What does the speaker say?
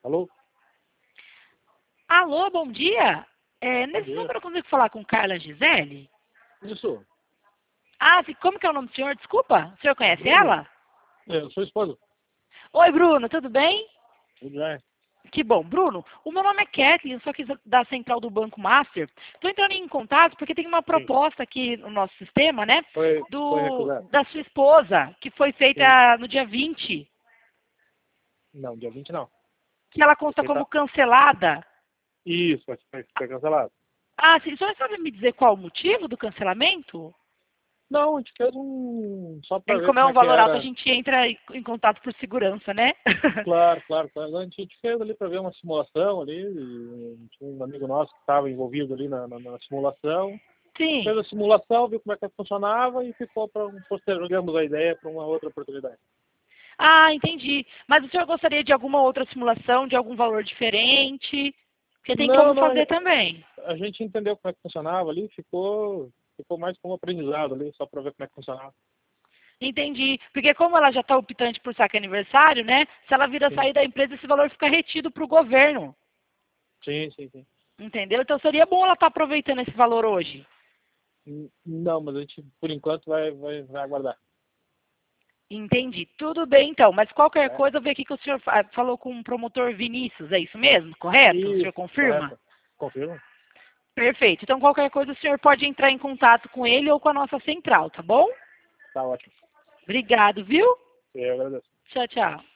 Alô? Alô, bom dia. Bom Nesse dia. número eu consigo falar com Carla Gisele? Isso. Ah, como que é o nome do senhor? Desculpa, o senhor conhece Bruno. ela? Eu sou esposa. Oi, Bruno, tudo bem? Tudo bem? Que bom. Bruno, o meu nome é Kathleen, eu sou aqui da central do Banco Master. Estou entrando em contato porque tem uma Sim. proposta aqui no nosso sistema, né? Foi recusado. Da sua esposa, que foi Sim. feita no dia 20, Não, dia 20 não. que ela consta Você como tá... cancelada. Isso, foi cancelado. Ah, sim, o senhor sabe me dizer qual o motivo do cancelamento? Não, a gente fez só É para que ver como é como um é que valor alto, a era. gente entra em contato por segurança, né? Claro, claro, claro. A gente fez ali para ver uma simulação ali. E tinha um amigo nosso que estava envolvido ali na simulação. Sim. Fez a simulação, viu como é que funcionava e ficou para postergamos a ideia para uma outra oportunidade. Ah, entendi. Mas o senhor gostaria de alguma outra simulação, de algum valor diferente? Porque tem Não, como não, fazer também. a gente entendeu como é que funcionava ali, ficou mais como aprendizado ali, só para ver como é que funcionava. Entendi. Porque como ela já está optante por saque aniversário, né? Se ela vir a Sim, sair da empresa, esse valor fica retido para o governo. sim, sim, sim. Entendeu? Então seria bom ela estar aproveitando esse valor hoje. Não, mas a gente, por enquanto, vai aguardar. Entendi. Tudo bem, então. Mas qualquer Tá? coisa, eu vi aqui que o senhor falou com o promotor Vinícius, é isso mesmo? Correto? O senhor Isso, confirma? correto. Confirma? Perfeito. Então, qualquer coisa, o senhor pode entrar em contato com ele ou com a nossa central, tá bom? Tá ótimo. Obrigado, viu? Eu agradeço. Tchau, tchau.